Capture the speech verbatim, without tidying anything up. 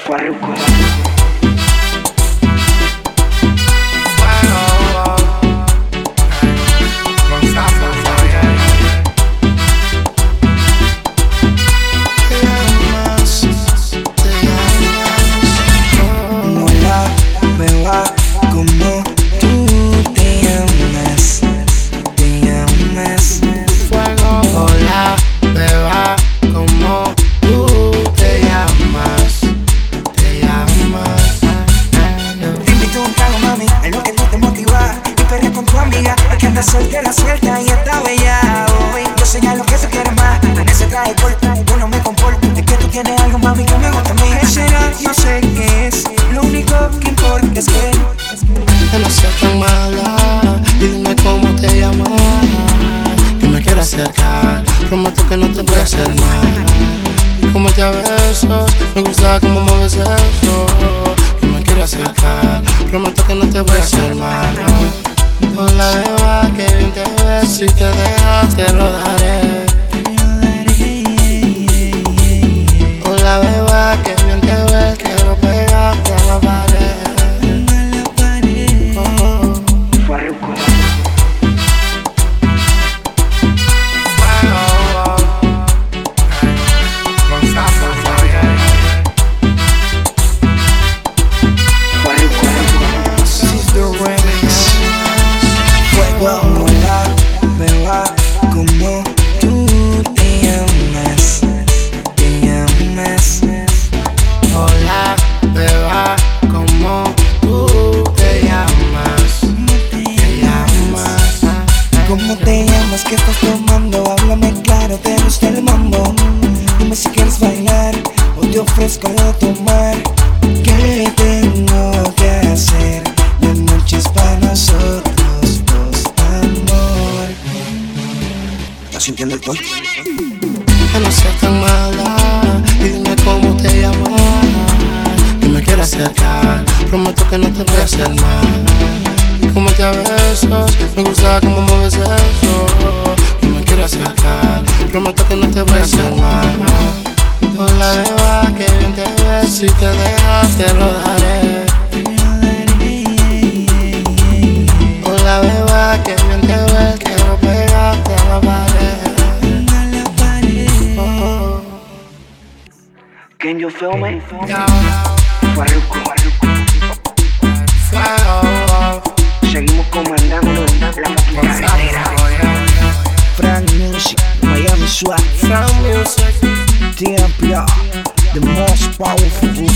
Farruko. Soltera, suelta y está bella hoy. Yo señalo que tú quieres más. En ese traje corto, yo no me comporto. Es que tú tienes algo, mami, que me gusta a mí. ¿Qué será? No sé qué es. Lo único que importa es que que no seas tan mala. Y dime cómo te llamas. Que me quiero acercar. Prometo que no te voy a hacer mal. Como te besos, me gusta cómo mueves eso. Que me quiero acercar. Prometo que no te voy a hacer mal. Hola beba, que bien te ves. Si te dejas te lo daré. Hola beba, que bien te ves. Quiero pegarte a la pared. Oh, oh. Farruko. Hola, beba, como tú te llamas, te llamas. Hola, beba, como tú te llamas, te llamas. ¿Cómo te llamas? ¿Qué estás tomando? Háblame claro, ¿te gusta el mambo? Dime si quieres bailar o te ofrezco algo de tomar. ¿Qué tengo que hacer? La noche es para nosotros. ¿Estás sintiendo el toque? Que no seas tan mala. Y dime cómo te llamas. Que me quiero acercar. Prometo que no te voy a hacer mal. Como te besos, me gusta cómo mueves eso. Que me quiero acercar. Prometo que no te voy a hacer mal. Hola beba, que bien te ves. Si te dejas te lo daré. Hola beba, que bien te ves. Quiero pegarte a la pared. Can you feel me? Yeah. Farruko. Seguimos comandando la máquina carretera. Frank Music, Miami Swag, Frank Music. T M P R, the most powerful